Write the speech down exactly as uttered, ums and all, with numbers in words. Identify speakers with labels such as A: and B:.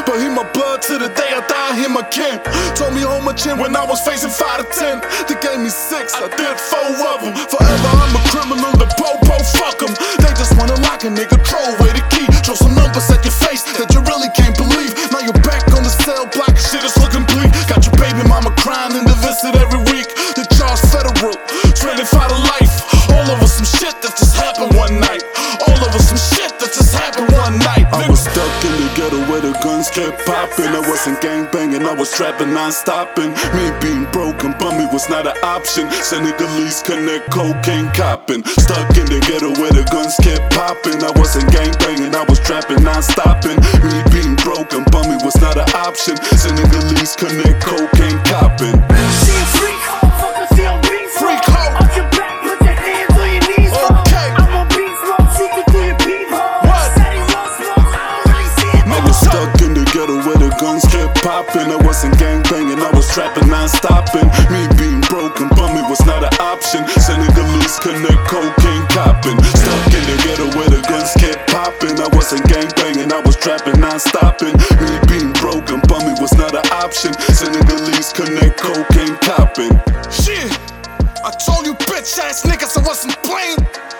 A: but he my blood to the day I die, he my kin. Told me hold my chin when I was facing five to ten. They gave me six, I did four of them. Forever I'm a criminal, the po-po, fuck them. They just wanna lock a nigga, throw away the key. Throw some numbers at your face that you really can't believe. Now you're back on the cell block, shit is looking bleak. Got your baby mama crying in the visit every week. The charge federal, twenty-five to life. All over some shit that just happened one night. All over some shit that just happened one night. I was stuck in the ghetto where the guns kept popping. I wasn't gangbanging, I was trapping, non-stopping. Me being broken, bummy was not an option. Senegalese connect, cocaine copping. Stuck in the ghetto where the guns kept popping. I wasn't gangbanging, I was trapping, non-stopping. Me being broken, bummy was not an option. Senegalese connect, cocaine copping.
B: See a freak, motherfucker, see a beef.
A: Freak hoe.
B: Off your back, put your hands on your knees.
A: Okay.
B: I'm on beef, smoke, shoot you through your peephole.
A: What?
B: Said he won't smoke, I don't really see it.
A: I was stuck in the ghetto where the guns kept popping. I wasn't gangbanging, I was trapping, non-stopping. Me being broken, bummy was not an option. Senegalese connect, cocaine copping. Stuck in the ghetto where the guns kept popping. I wasn't gangbanging, I was trapping, non-stopping. Me being broken, bummy was not an option. Senegalese connect, cocaine copping. Shit, I told you bitch ass niggas I wasn't playing.